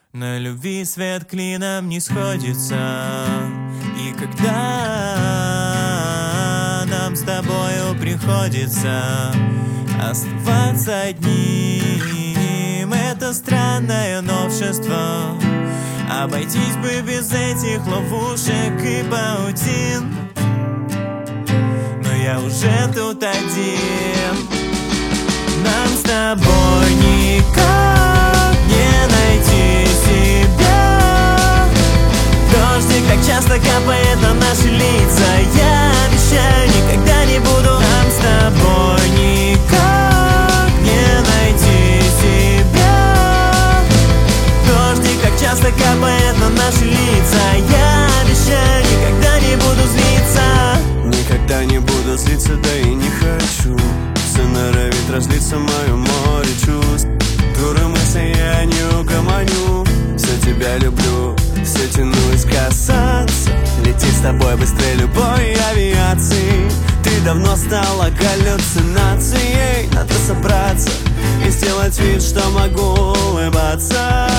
На любви свет клином не сходится. И когда нам с тобою приходится оставаться одним, это странное новшество. Обойтись бы без этих ловушек и паутин, но я уже тут один. Нам с тобой никак не найти себя. Дождик так часто капает на наши лица. Я обещаю, никогда не буду. Нам с тобой никак не найти себя. Дождик так часто капает на наши лица. Я обещаю, никогда не буду злиться. Никогда не буду злиться, да и не хочу. Все норовит разлиться мое море чувств. Дуры мысли я не угомоню. Все тебя люблю, все тянусь касаться. Лететь с тобой быстрее любой авиации. Ты давно стала галлюцинацией. Надо собраться и сделать вид, что могу улыбаться.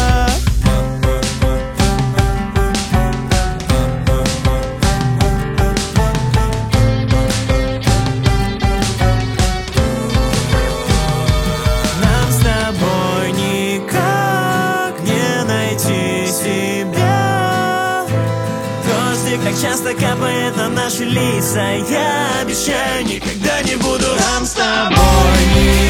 Так часто капает на наши лица. Я обещаю, никогда не буду. Нам с тобой